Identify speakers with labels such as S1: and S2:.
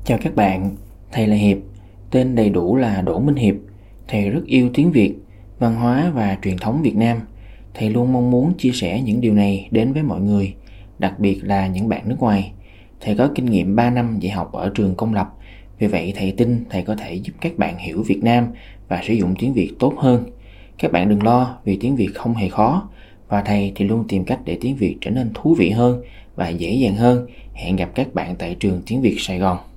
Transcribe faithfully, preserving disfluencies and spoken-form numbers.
S1: Chào các bạn, thầy là Hiệp, tên đầy đủ là Đỗ Minh Hiệp. Thầy rất yêu tiếng Việt, văn hóa và truyền thống Việt Nam. Thầy luôn mong muốn chia sẻ những điều này đến với mọi người, đặc biệt là những bạn nước ngoài. Thầy có kinh nghiệm ba năm dạy học ở trường công lập, vì vậy thầy tin thầy có thể giúp các bạn hiểu Việt Nam và sử dụng tiếng Việt tốt hơn. Các bạn đừng lo vì tiếng Việt không hề khó, và thầy thì luôn tìm cách để tiếng Việt trở nên thú vị hơn và dễ dàng hơn. Hẹn gặp các bạn tại trường Tiếng Việt Sài Gòn.